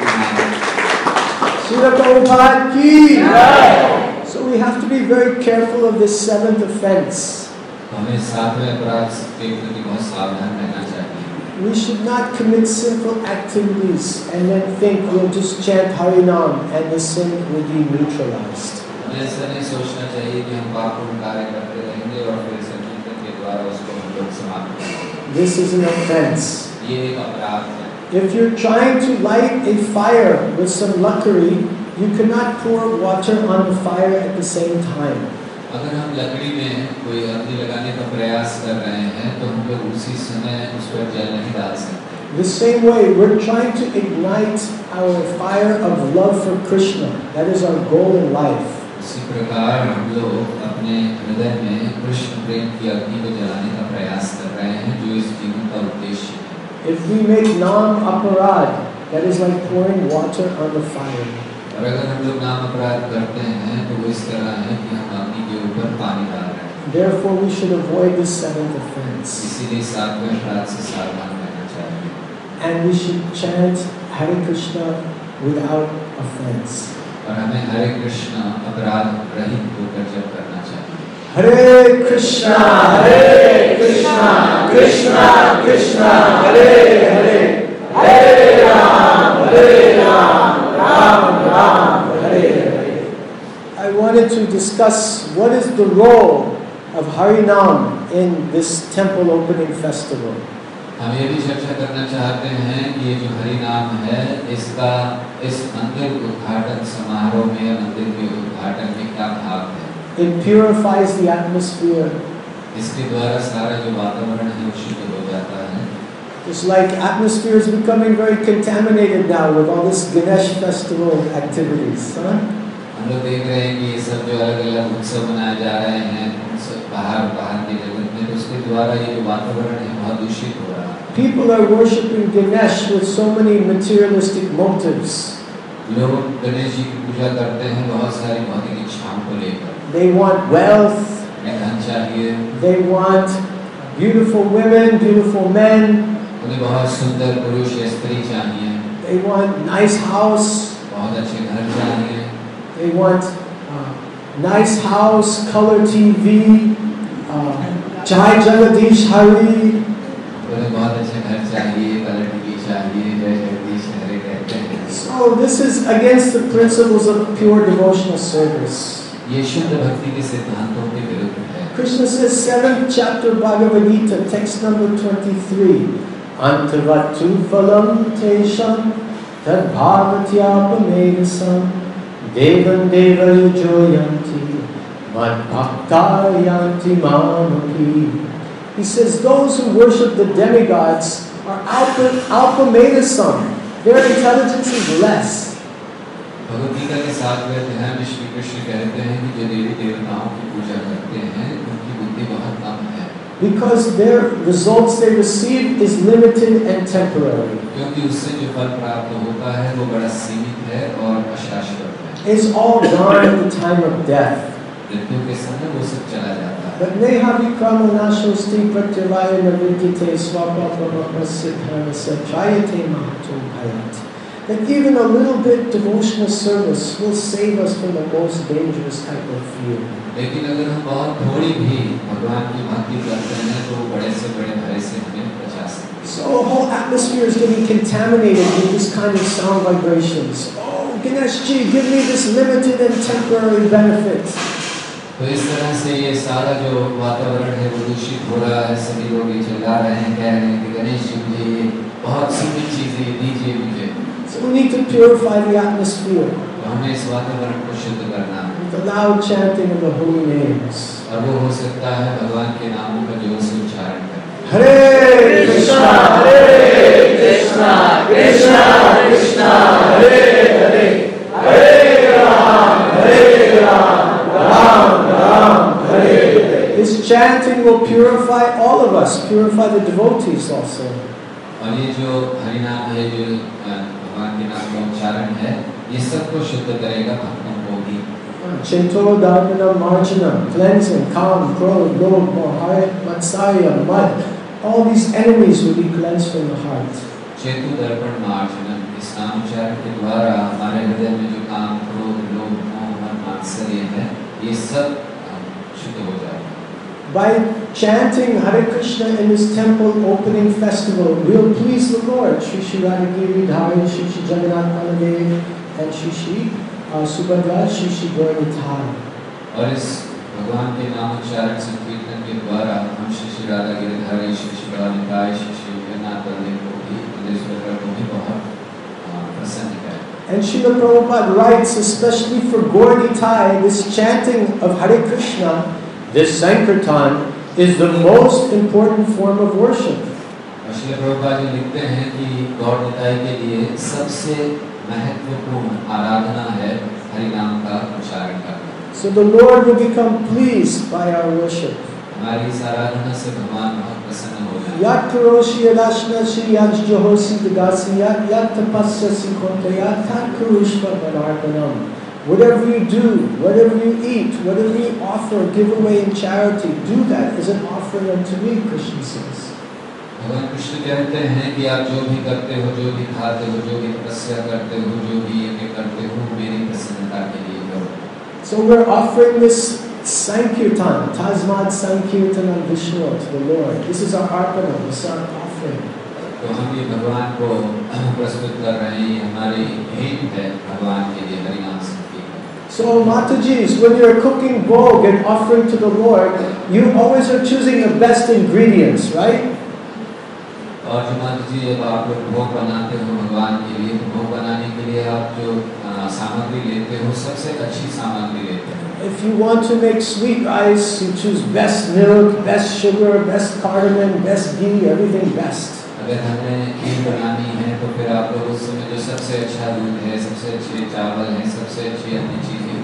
Srila Prabhupada ki. So we have to be very careful of this seventh offense. हमें सातवें अपराध के प्रति बहुत सावधान रहना चाहिए। We should not commit sinful activities and then think we'll just chant Harinam and the sin will be neutralized. हमें ऐसा नहीं सोचना चाहिए कि हम पापपूर्ण कार्य करते रहेंगे और फिर संकीर्तन के द्वारा उसको हम लोग समाप्त करेंगे। This is an offense. ये एक अपराध है। If you're trying to light a fire with some luckily, you cannot pour water on the fire at the same time. अगर हम लकड़ी में कोई अग्नि लगाने का प्रयास कर रहे हैं, तो हम लोग उसी समय उस पर जल नहीं डाल सकते। The same way, we're trying to ignite our fire of love for Krishna. That is our goal in life. इसी प्रकार हम लोग अपने हृदय में कृष्ण प्रेम की अग्नि को जलाने का प्रयास कर रहे हैं, जो इस जीवन का उद्देश्य है। If we make nam aparad, that is like pouring water on the fire. और अगर हम लोग नाम अपराध करते हैं, तो वो इस तरह है कि हम अग्नि के ऊपर पानी डाल रहे हैं। Therefore, we should avoid this seventh offense. इसीलिए सातवें अपराध से सावधान रहना चाहिए। And we should chant Hare Krishna without offense. और हमें हरे कृष्ण अपराध रहित होकर जप करना चाहिए। Hare Krishna, Krishna Krishna, Hare Hare, Hare Ram, Ram Ram, Hare Hare. I wanted to discuss what is the role of Harinam in this temple opening festival. हम ये भी चर्चा करना चाहते हैं कि ये जो हरि नाम है, इसका इस मंदिर उद्घाटन समारोह में, मंदिर के उद्घाटन में क्या भाग है। It purifies the atmosphere. इसके द्वारा सारा जो वातावरण है वो शुद्ध हो जाता है। It's like atmosphere is becoming very contaminated now with all this Ganesh festival activities. हम लोग देख रहे हैं कि ये सब जो अलग अलग उत्सव मनाए जा रहे हैं, बाहर की जगत में हैं तो उसके द्वारा ये जो वातावरण है बहुत दूषित हो रहा है। People are worshiping Ganesh with so many materialistic motives. लोग गणेश जी की पूजा करते हैं बहुत सारी भौतिक इच्छाओं को लेकर। They want wealth, उन्हें धन चाहिए, they want beautiful women, beautiful men, उन्हें बहुत सुंदर पुरुष या स्त्री चाहिए, they want nice house, बहुत अच्छे घर चाहिए, they want nice house, color TV, Jai Jagadish Hari. उन्हें बहुत अच्छे घर चाहिए, कलर टीवी चाहिए, जय जगदीश हरे कहते हैं। So this is against the principles of pure devotional service. ये शुद्ध भक्ति के सिद्धांतों के विरुद्ध है। Krishna says, 7th chapter Bhagavad Gita, text number 23, Antavatu phalam tesham tad bhavatyapamedasam devan deva yujoyanti mad bhakta yanti mamapi. He says, those who worship the demigods are alpamedasam. Their intelligence is less. Bhagavad Gita के 7वें अध्याय में श्री कृष्ण कहते हैं कि जो देवी देवताओं की पूजा करते हैं उनकी बुद्धि बहुत कम है। Because their results they receive is limited and temporary. क्योंकि उससे जो फल प्राप्त होता है वो बड़ा सीमित है और अशाश्वत है। It's all gone at the time of death. मृत्यु के समय वो सब चला जाता है। But neha vikrama nashosti pratyavaya navidite swapapamaprasiddhana sajayate mahato bhayat. That even a little bit devotional service will save us from the most dangerous type of fear. लेकिन अगर हम बहुत थोड़ी भी भगवान की भक्ति करते हैं तो बड़े से बड़े भय से हमें बचा सकते हैं। So the whole atmosphere is getting contaminated with this kind of sound vibrations. Oh, Ganesh ji, give me this limited and temporary benefit. तो इस तरह से ये सारा जो वातावरण है वो दूषित हो रहा है। सभी लोग ये चिल्ला रहे हैं, कह रहे हैं कि गणेश जी मुझे ये बहुत सीमित चीजें दीजिए मुझे। So we need to purify the atmosphere तो हमें इस वातावरण को शुद्ध करना है with the loud chanting of the holy names. और वो हो सकता है भगवान के नामों का जोर से उच्चारण करें। Hare Krishna, Hare Krishna, Krishna Krishna, Hare Hare, Hare Ram, Ram Ram, Hare Hare. This chanting will purify all of us, purify the devotees also. और ये जो हरिनाम है, जो भगवान के नाम का उच्चारण है, ये सबको शुद्ध करेगा भक्तों को भी। Chinto Dharmana Marjana, cleansing, calm, crowd, lobh, moha, matsaya, mud. All these enemies will be cleansed from the heart. Chetu दर्पण मार्जनम, इस नाम उच्चारण के द्वारा हमारे हृदय में जो काम, क्रोध, लोभ, मोह, मद, मात्सर्य है, ये सब शुद्ध हो जाएगा। By chanting Hare Krishna in this temple opening festival, we'll please the Lord. Shri Shri Radhagiri Dhari, Shri Shri Jagannath Baladev, and Shri Shri Subhadra, Shri Shri Gauranitai. और इस भगवान के नाम उच्चारण संकीर्तन के द्वारा हम श्री श्री राधा गिरिधारी, श्री श्री गौरनिताय, श्री श्री जगन्नाथ बलदेव को भी, सुभद्रा को भी बहुत प्रसन्न करें। And Srila Prabhupada writes, especially for Gauranitai, this chanting of Hare Krishna, this Sankirtan, is the most important form of worship. Srila Prabhupada ji लिखते हैं कि गौरनिताई के लिए सबसे महत्वपूर्ण आराधना है हरिनाम का उच्चारण करना। So the Lord will become pleased by our worship. हमारी इस आराधना से भगवान बहुत प्रसन्न हो जाएंगे। Yat karoshi yadashnashi yat johosi dagasi yat tapasyasi kontayat tat karushva manarpanam. Whatever you do, whatever you eat, whatever you offer, give away in charity, do that as an offering unto me, Krishna says. भगवान कृष्ण कहते हैं कि आप जो भी करते हो, जो भी खाते हो, जो भी तपस्या करते हो, जो भी ये करते हो, मेरी प्रसन्नता के लिए करो। So we're offering this Sankirtan, Tasmad Sankirtanam Vishnu to the Lord. This is our arpana, this is our offering. तो हम ये भगवान को प्रस्तुत कर रहे हैं, हमारी भेंट है भगवान के लिए हरिनाम संकीर्तन। So Matajis, when you're cooking bhog and offering to the Lord, you always are choosing the best ingredients, right? और जो माता जी जब आप लोग भोग बनाते हो भगवान के लिए, तो भोग बनाने के लिए आप जो सामग्री लेते हो सबसे अच्छी सामग्री लेते हो। If you want to make sweet rice, you choose best milk, best sugar, best cardamom, best ghee, everything best. अगर हमें खीर बनानी है तो फिर आप लोग उस समय जो सबसे अच्छा दूध है, सबसे अच्छे चावल हैं, सबसे अच्छी अपनी चीजें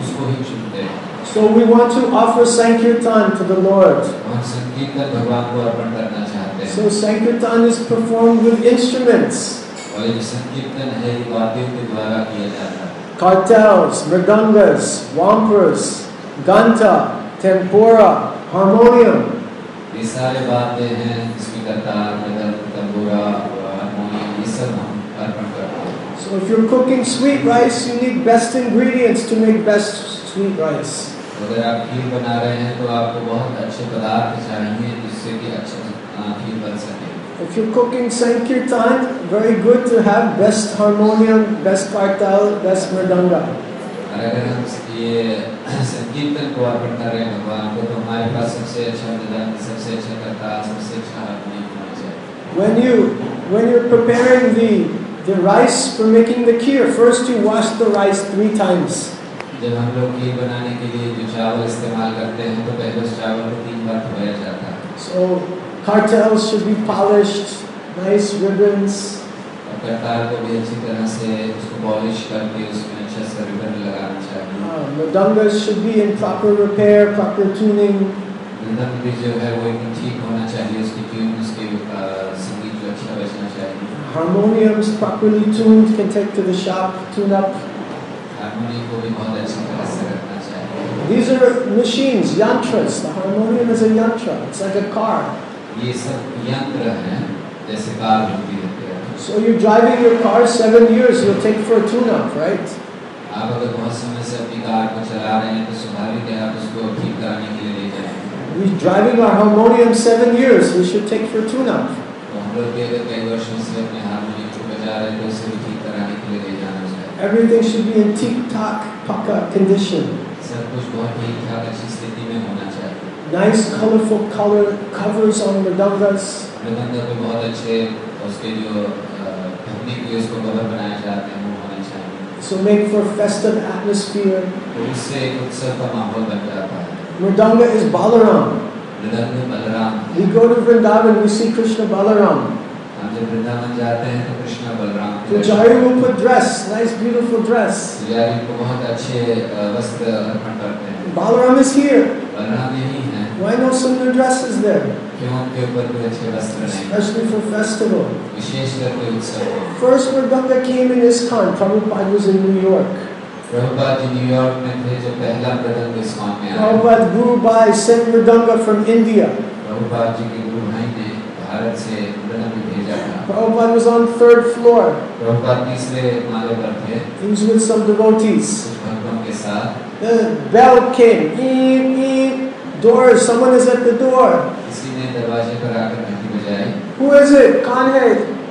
उसको ही चुनते हैं। So we want to offer Sankirtan to the Lord. हम संकीर्तन भगवान को अर्पण करना चाहते हैं। So Sankirtan is performed with instruments. और ये संकीर्तन है ये वाद्यों के द्वारा किया जाता है। Kartals, mridangas, wampers, ganta, tempura, harmonium. ये सारे वाद्य हैं जिसमें करताल, मृदंग, तंबूरा, हारमोनियम ये सब हम अर्पण करते हैं। So if you're cooking sweet rice, you need best ingredients to make best sweet rice. अगर आप खीर बना रहे हैं तो आपको बहुत अच्छे पदार्थ चाहिए जिससे कि अच्छा खीर बन सके। If you're cooking Sankirtan, very good to have best harmonium, best kartal, best mridanga. और अगर हम ये संकीर्तन को अर्पण कर रहे हैं भगवान को तो हमारे पास सबसे अच्छा मृदंग, सबसे अच्छा करताल, सबसे अच्छा हारमोनियम होना चाहिए। When you're preparing the rice for making the kheer, first you wash the rice 3 times. जब हम लोग खीर बनाने के लिए जो चावल इस्तेमाल करते हैं तो पहले उस चावल को 3 बार धोया जाता है। So kartals should be polished, nice ribbons. और करताल को भी अच्छी तरह से उसको पॉलिश करके उसमें अच्छा सा रिबन लगाना चाहिए। Mridangas should be in proper repair, proper tuning. मृदंग भी जो है वो एकदम ठीक होना चाहिए, उसकी ट्यून, उसके संगीत जो अच्छा बजना चाहिए। Harmoniums properly tuned can take to the shop, tune up. Harmonium को भी बहुत अच्छी तरह से रखना चाहिए। These are machines, yantras. The harmonium is a yantra. It's like a car. ये सब यंत्र हैं जैसे कार होती रहती है। So you're driving your car 7 years, you'll take for a tune-up, right? आप अगर बहुत समय से अपनी कार को चला रहे हैं तो स्वाभाविक है आप उसको ठीक कराने के लिए ले जाएंगे। We're driving our harmonium 7 years, we should take for a tune-up. तो हम लोग भी अगर कई वर्षों से अपने हारमोनियम को बजा रहे हैं तो उसे भी ठीक कराने के लिए ले जाना चाहिए। Everything should be in tip-top, paka condition. सब कुछ बहुत ठीक ठाक अच्छी स्थिति में होना चाहिए। Nice colorful color covers on mridangas. मृदंग पे बहुत अच्छे उसके जो ढकने के लिए उसको कवर बनाए जाते हैं वो होने चाहिए। So make for festive atmosphere. तो उससे एक उत्सव का माहौल बन जाता है। Mridanga is Balaram. मृदंग Balram. We go to Vrindavan, we see Krishna Balaram. हम जब वृंदावन जाते हैं तो Krishna Balram Pujari will put dress, nice beautiful dress. पुजारी को बहुत अच्छे वस्त्र अर्पण करते हैं। Balaram is here. बलराम यही हैं। Why no similar dresses there? क्यों उनके ऊपर कोई अच्छे वस्त्र नहीं? Especially for festival. विशेषकर कोई उत्सव हो। First Mridanga came in ISKCON. Prabhupada was in New York. Prabhupada ji New York में थे जो पहला मृदंग ISKCON में आया। Prabhupada Guru Bhai sent Mridanga from India. Prabhupada ji के गुरु भाई ने भारत से मृदंग भेजा था। Prabhupada was on 3rd floor. Prabhupada तीसरे माले पर थे। He was with some devotees. कुछ भक्तों के साथ। The bell came. Eep, eep. Door. Someone is at the door. किसी ने दरवाजे पर आकर घंटी बजाई। Who is it? Khan hai.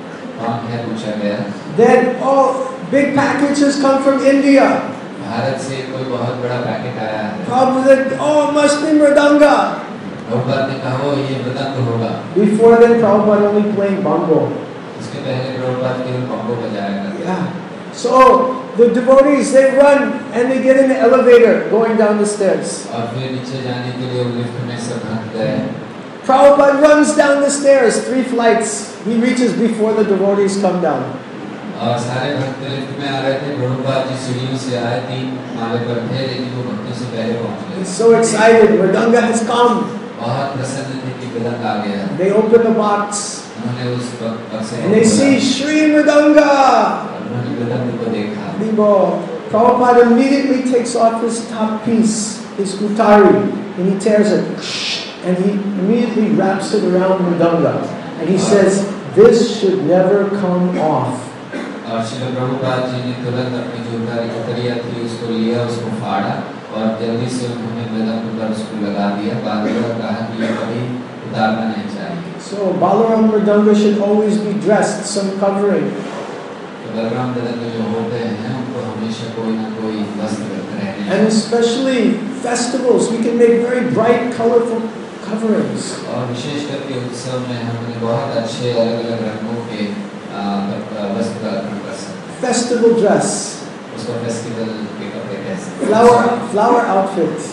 कौन है पूछा गया। Then, oh, big package has come from India. Bharat से कोई बहुत बड़ा पैकेट आया है। Prabhupada said, oh, must be Mridanga. Prabhupada ने कहा वो ये मृदंग होगा। Before then, Prabhupada only playing bongo. उसके पहले प्रभुपाद केवल bongo बजाया करते थे। Yeah. So the devotees, they run and they get in the elevator going down the stairs. और फिर नीचे जाने के लिए लिफ्ट में सब भक्त गए। Prabhupada runs down the stairs, 3 flights. He reaches before the devotees come down. और सारे भक्त लिफ्ट में आ रहे थे। प्रभुपाद जी सीढ़ियों से आए 3 माले पर थे लेकिन वो भक्तों से पहले पहुंच गए। He's so excited. Mridanga has come. बहुत प्रसन्न थे कि मृदंग आ गया। They open the box उन्होंने उस बक्से and they see Shri Mridanga. उन्होंने मृदंग को देखा। Prabhupada immediately takes off his top piece, his utari, and he tears it, and he immediately wraps it around Mridanga, and he says, "This should never come off." और श्री प्रभुपाद जी ने तुरंत अपनी जो उतरिया थी उसको लिया, उसको फाड़ा और जल्दी से उन्होंने मृदंग पर उसको लगा दिया। बाद में कहा कि ये कभी उतारना नहीं चाहिए। So Balaram Mridanga should always be dressed, some covering. तो बलराम मृदंग जो होते हैं उनको हमेशा कोई ना कोई वस्त्र रहने। And especially festivals, we can make very bright, colorful coverings. और विशेष करके उत्सव में हमने बहुत अच्छे अलग-अलग रंगों के वस्त्र अर्पण कर सकते हैं। Festival dress. उसको फेस्टिवल के कपड़े कैसे? Flower outfit.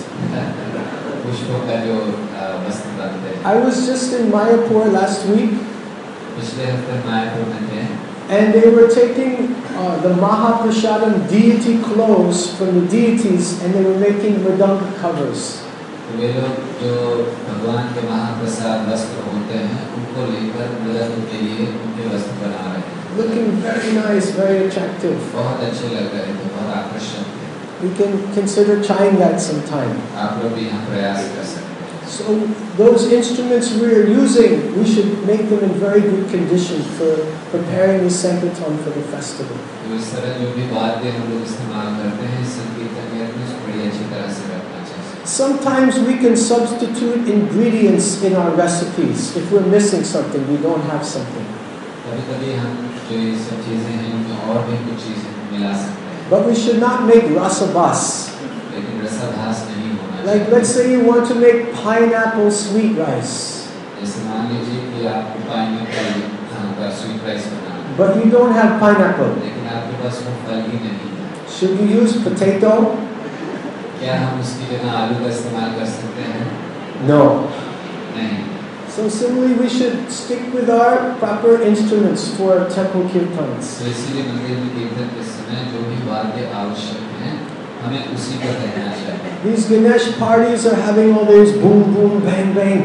पुष्पों का जो वस्त्र बनते हैं। I was just in Mayapur last week. पिछले हफ्ते मायापुर में थे। And they were taking the Mahaprasadam deity clothes from the deities and they were making mridanga covers. तो वे लोग जो भगवान के महाप्रसाद वस्त्र होते हैं उनको लेकर मृदंग के लिए उनके वस्त्र बना रहे हैं। Looking very nice, very attractive. बहुत अच्छे लग रहे थे, बहुत आकर्षक थे। We can consider trying that sometime. आप लोग भी यहाँ प्रयास कर सकते हैं। So those instruments we are using, we should make them in very good condition for preparing the Sankirtan for the festival. तो इस तरह जो भी वाद्य हम लोग इस्तेमाल करते हैं संकीर्तन में उसको बड़ी अच्छी तरह से रखना चाहिए। Sometimes we can substitute ingredients in our recipes. If we're missing something, we don't have something. कभी-कभी हम जो ये सब चीजें हैं उनमें और भी कुछ चीजें मिला सकते हैं। But we should not make rasabas. लेकिन रसाभास नहीं होना चाहिए। Like let's say you want to make pineapple sweet rice. जैसे मान लीजिए कि आपको पाइनएप्पल का स्वीट राइस बनाना है। But you don't have pineapple. लेकिन आपके पास वो फल ही नहीं है। Should we use potato? क्या हम उसकी जगह आलू का इस्तेमाल कर सकते हैं? No. नहीं। So similarly, we should stick with our proper instruments for temple kirtans. तो इसीलिए मंदिर में कीर्तन के समय जो भी वाद्य आवश्यक हैं हमें उसी पर रहना चाहिए। These Ganesh parties are having all these boom boom bang bang.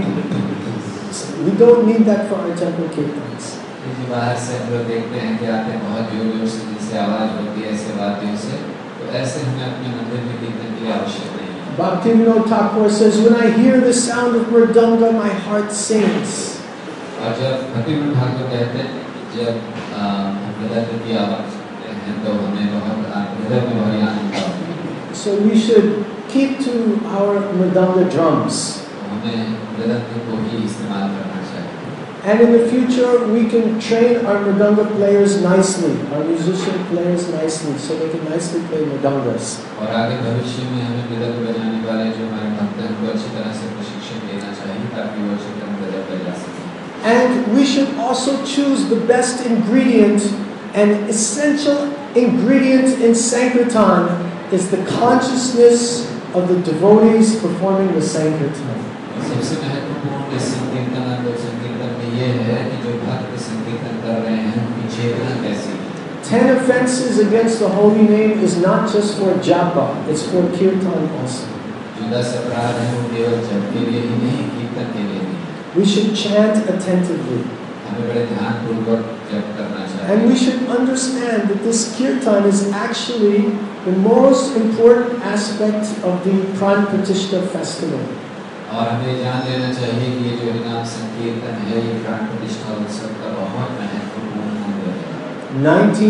We don't need that for our temple kirtans. क्योंकि बाहर से हम लोग देखते हैं कि आते हैं बहुत जोर जोर से जिससे आवाज होती है ऐसे वाद्यों से, तो ऐसे हमें अपने मंदिर में कीर्तन की आवश्यकता नहीं है। Bhaktivinoda Thakur says, when I hear the sound of mridanga, my heart sings. और जब भक्तिविनोद ठाकुर कहते हैं जब हम मृदंग की आवाज सुनते हैं तो हमें बहुत हृदय में भारी आनंद होता है। So we should keep to our mridanga drums. तो हमें मृदंग को ही इस्तेमाल करना चाहिए। And in the future, we can train our mridanga players nicely, our musician players nicely, so they can nicely play mridangas. और आगे भविष्य में हमें मृदंग बजाने वाले जो हमारे भक्त हैं उनको अच्छी तरह से प्रशिक्षण देना चाहिए ताकि वो अच्छी तरह मृदंग बजा सकें। And we should also choose the best ingredient, and essential ingredient in Sankirtan is the consciousness of the devotees performing the Sankirtan. सबसे महत्वपूर्ण इस संकीर्तन में ये है कि जो भक्त संकीर्तन कर रहे हैं उनकी चेतना कैसी है। 10 offenses against the holy name is not just for japa, it's for kirtan also. जो 10 अपराध हैं वो केवल जप के लिए ही नहीं कीर्तन के लिए भी है। We should chant attentively. हमें बड़े ध्यानपूर्वक जप करना चाहिए। And we should understand that this kirtan is actually the most important aspect of the Pran Pratishtha festival. और हमें जान लेना चाहिए कि ये जो हरिनाम संकीर्तन है ये प्राण प्रतिष्ठा उत्सव का बहुत महत्वपूर्ण अंग है।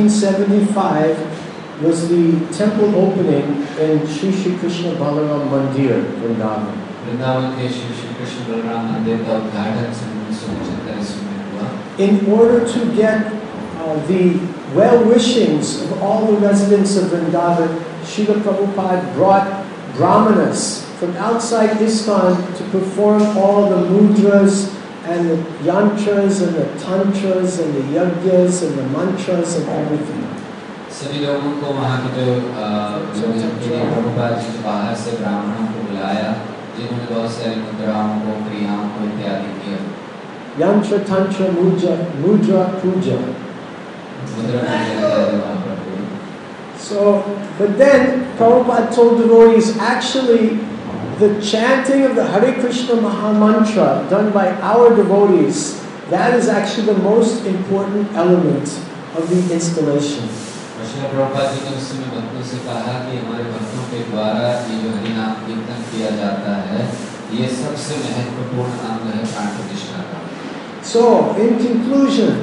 1975 was the temple opening in Shri Shri Krishna Balaram Mandir, Vrindavan. Vrindavan के श्री कृष्ण बलराम मंदिर का उद्घाटन 1975 ईस्वी में हुआ। In order to get the well wishings of all the residents of Vrindavan, Srila Prabhupada brought brahmanas from outside ISKCON to perform all the mudras and the yantras and the tantras and the yajnas and the mantras and everything. सभी लोगों को वहाँ के जो लोग हैं प्रभुपाद जी बाहर से ब्राह्मणों को बुलाया जिन्होंने बहुत सारी मुद्राओं को क्रियाओं को इत्यादि किया। Yantra, tantra, mudra, puja. मुद्रा इत्यादि वहाँ पर हुई। So, but then Prabhupada told devotees, actually, the chanting of the Hare Krishna Mahamantra done by our devotees, that is actually the most important element of the installation. Srila Prabhupada ji ने उस समय भक्तों से कहा कि हमारे भक्तों के द्वारा ये जो हरिनाम कीर्तन किया जाता है ये सबसे महत्वपूर्ण अंग है प्राण प्रतिष्ठा का। So, in conclusion,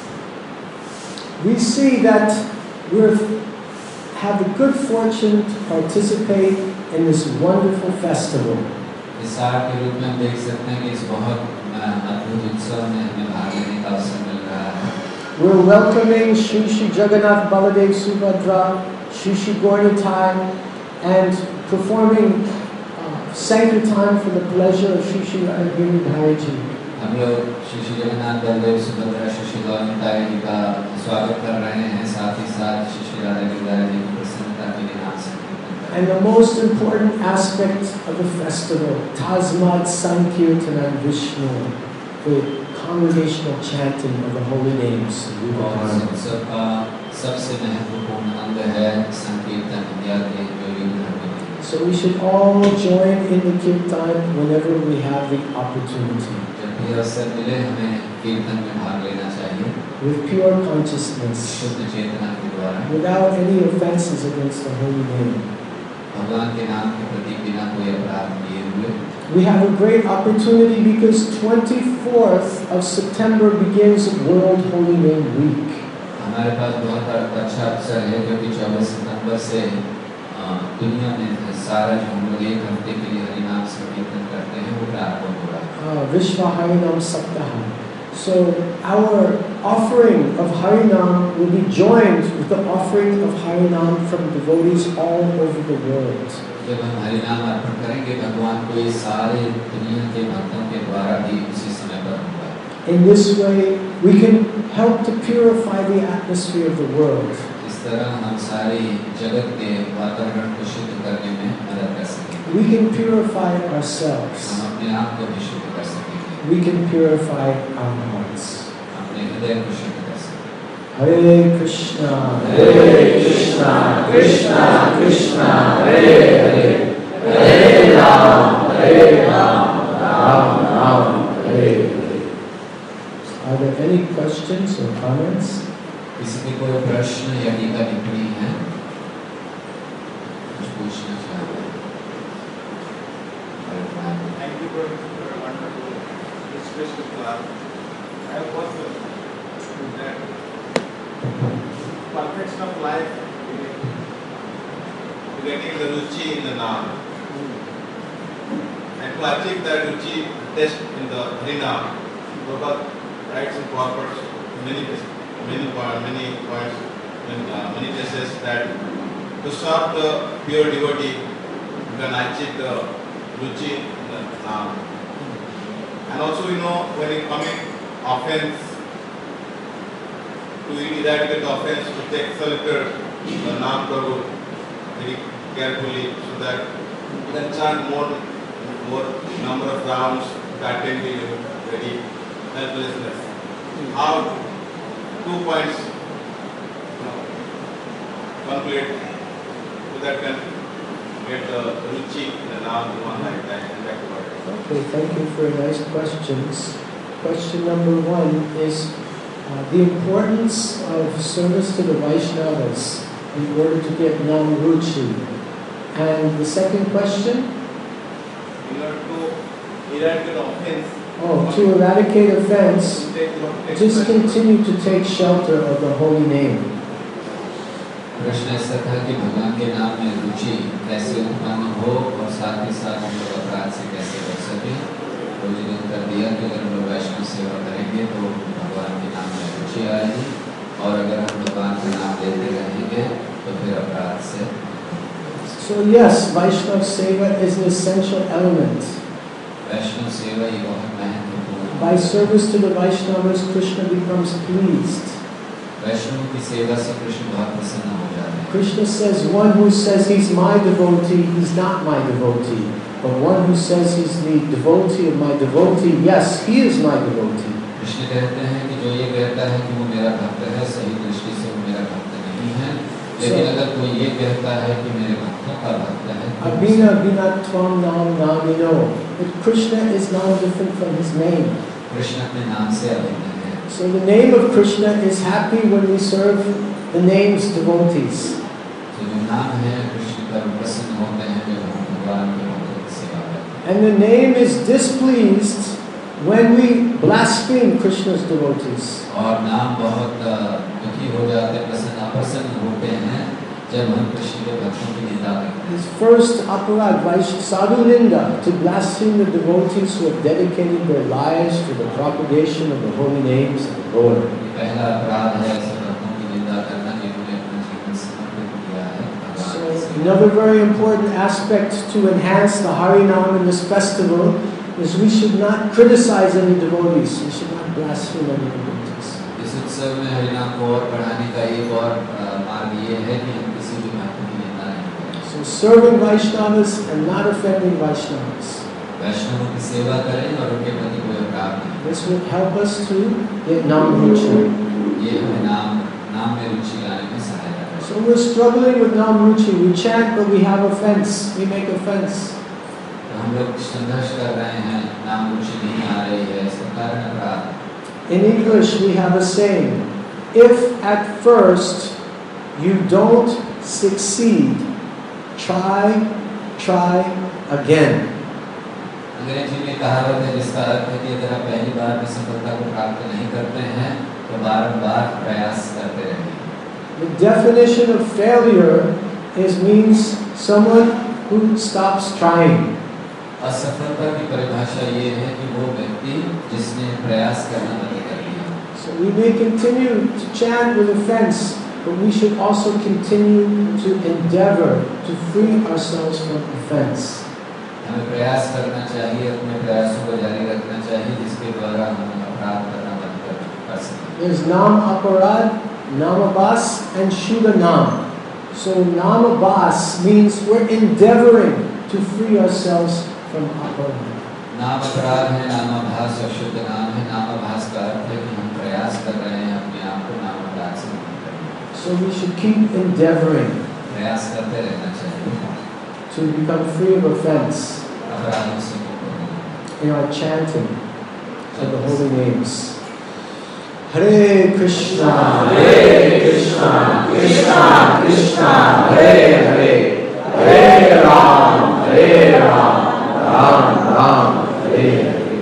we see that we have the good fortune to participate in this wonderful festival. इस आर के रूप में हम देख सकते हैं कि इस बहुत अद्भुत उत्सव में हमें भाग लेने का अवसर मिल रहा है। We're welcoming Shri Shri Jagannath Baladev Subhadra, Shri Shri Gaurnitai, and performing Sankirtan for the pleasure of Shri Shri Radharani Ji. हम लोग श्री श्री जगन्नाथ बलदेव सुभद्रा श्री श्री गौरनिताई जी का स्वागत कर रहे हैं, साथ ही साथ श्री श्री राधा गिरिधारी जी की प्रसन्नता के लिए नाम संकीर्तन कर रहे हैं। And the most important aspect of the festival, Tasmad Sankirtanam Vishnu, the congregational chanting of the holy names. और उत्सव का सबसे महत्वपूर्ण अंग है संकीर्तन या जो युग धर्म है। So we should all join in the kirtan whenever we have the opportunity. जब भी अवसर मिले हमें कीर्तन में भाग लेना चाहिए With pure consciousness, शुद्ध चेतना के द्वारा without any offenses against the holy name. भगवान के नाम के प्रति बिना कोई अपराध किए हुए। We have a great opportunity because 24th of September begins World Holy Name Week. हमारे पास बहुत अच्छा अवसर है क्योंकि 24 सितंबर से दुनिया में सारा जो हम लोग एक हफ्ते के लिए हरिनाम संकीर्तन करते हैं वो प्रारंभ हो रहा है। Vishwa Harinam Saptaha. So our offering of Harinam will be joined with the offering of Harinam from devotees all over the world. जब हम हरिनाम अर्पण करेंगे भगवान को ये सारे दुनिया के भक्तों के द्वारा भी उसी समय पर होगा। In this way, we can help to purify the atmosphere of the world. इस तरह हम सारे जगत के वातावरण को शुद्ध करने में मदद कर सकेंगे। We can purify ourselves. हम अपने आप को भी शुद्ध कर सकेंगे। We can purify our hearts. अपने हृदय को शुद्ध कर सकेंगे। Hare Krishna, Hare Krishna, Krishna Krishna, Hare Hare, Hare Ram, Ram Ram, Hare Hare. Are there any questions or comments? किसी के कोई प्रश्न या टीका टिप्पणी है? कुछ पूछना चाहते हैं? Thank you for your wonderful expression class. I have one question that perfection of life getting the ruchi in the naam. And to achieve that ruchi test in the harinam, Prabhupada writes in purports many points in many places that to serve the pure devotee, you can achieve the ruchi in the naam. And also, when you commit offense, to eradicate the offense, to take selector the naam Prabhu very carefully so that you can chant more number of rounds to attain the very helplessness. How 2 points complete so that can get the ruchi in the naam in one lifetime and backward. Okay, thank you for nice questions. Question number 1 is the importance of service to the Vaishnavas in order to get Nam Ruchi. And the second question? In order to eradicate offense. To eradicate offense, just Take continue to take shelter of the holy name. प्रश्न ऐसा था कि भगवान के नाम में रुचि कैसे उत्पन्न हो और साथ ही साथ हम लोग अपराध से कैसे बच सके। तो जी ने उत्तर दिया कि अगर हम लोग वैष्णव सेवा करेंगे तो भगवान के नाम में रुचि आएगी और अगर हम भगवान का नाम लेते रहेंगे तो फिर अपराध से। So yes, Vaishnava Seva is an essential element. वैष्णव सेवा ये बहुत महत्वपूर्ण है। By service to the Vaishnavas, Krishna becomes pleased. वैष्णव की सेवा से कृष्ण बहुत प्रसन्न हो जाते हैं। Krishna says, one who says he's my devotee, he's not my devotee. But one who says he's the devotee of my devotee, yes, he is my devotee. Krishna कहते हैं कि जो ये कहता है कि वो मेरा भक्त है, सही दृष्टि से वो मेरा भक्त नहीं है। लेकिन अगर कोई ये कहता है कि मेरे भक्तों का भक्त है, Abhina Vinatvam Nam Namino. But Krishna is not different from his name. Krishna अपने नाम से अभिन्न है। So the name of Krishna is happy when we serve the name's devotees. तो जो नाम है कृष्ण का प्रसन्न होते हैं जब हम भगवान के भक्तों की सेवा करते हैं। And the name is displeased when we blaspheme Krishna's devotees. और नाम बहुत दुखी हो जाते हैं, अप्रसन्न होते हैं जब हम कृष्ण के भक्तों की निंदा करते हैं। His first aparad, Sadhu Ninda, to blaspheme the devotees who have dedicated their lives to the propagation of the holy names of the Lord. पहला अपराध है ऐसे भक्तों की निंदा करना जिन्होंने अपना जीवन समर्पित किया है भगवान के So सेवा। another very important aspect to enhance the Harinam in this festival is we should not criticize any devotees. We should not blaspheme any devotees. इस उत्सव में हरिनाम को और बढ़ाने का एक और मार्ग ये है कि हम किसी भी भक्त की निंदा नहीं करें। So serving Vaishnavas and not offending Vaishnavas. वैष्णवों की सेवा करें और उनके प्रति कोई अपराध नहीं This will help us to get Nam Ruchi. ये हमें नाम में रुचि लाने में सहायता करेगा। So we're struggling with Nam Ruchi. We chant, but we have offense. We make offense. हम लोग संघर्ष कर रहे हैं, नाम रुचि नहीं आ रही है, इसका कारण अपराध। In English, we have a saying: if at first you don't succeed, try again. अंग्रेजी में कहावत है जिसका अर्थ है कि अगर आप पहली बार में सफलता को प्राप्त नहीं करते हैं तो बार-बार प्रयास करते रहें। The definition of failure means someone who stops trying. असफलता की परिभाषा ये है कि वो व्यक्ति जिसने प्रयास करना बंद कर दिया। So we may continue to chant with offense, but we should also continue to endeavor to free ourselves from offense. हमें प्रयास करना चाहिए, अपने प्रयासों को जारी रखना चाहिए जिसके द्वारा हम अपराध करना बंद कर सकें। There's Nam Aparad, Namabas, and Shuddha Nam. So Namabas means we're endeavoring to free ourselves from aparad. नाम अपराध है, नामाभास और शुद्ध नाम है। नामाभास का अर्थ है कि हम प्रयास कर रहे हैं अपने आप को नाम अपराध से मुक्त करने का। So we should keep endeavoring प्रयास करते रहना चाहिए to become free of offense अपराधों से मुक्त होने। in our chanting of the holy names. Hare Krishna, Krishna Krishna, Hare Hare, Hare Ram, Ram Ram, Hare Hare.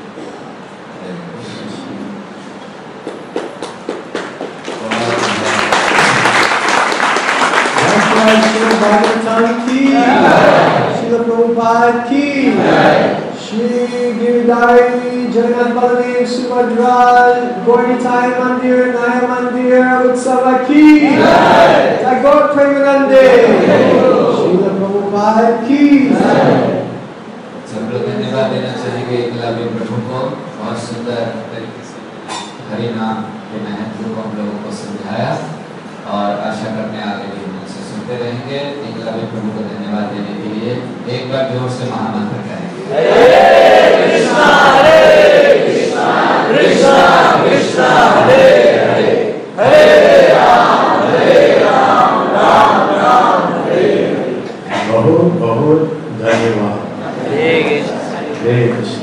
Srila Bhagavatam ki, Srila Prabhupada ki, Shri Giridhari Jagannath Baladev Subhadra Gauritai Mandir Naya Mandir Utsava ki, Tagore Premanande, Srila Prabhupada ki. सब लोग धन्यवाद देना चाहेंगे एकलव्य प्रभु को। बहुत सुंदर तरीके से हरि नाम के महत्व को हम लोगों को समझाया और आशा करते हैं आगे भी हमसे सुनते रहेंगे। एकलव्य प्रभु को धन्यवाद देने के लिए एक बार जोर से महामंत्र कहेंगे। Hare Krishna, Krishna Krishna, Hare Hare, Hare Ram, Ram Ram, Hare Hare. बहुत बहुत धन्यवाद। Hare Krishna. Hare Krishna.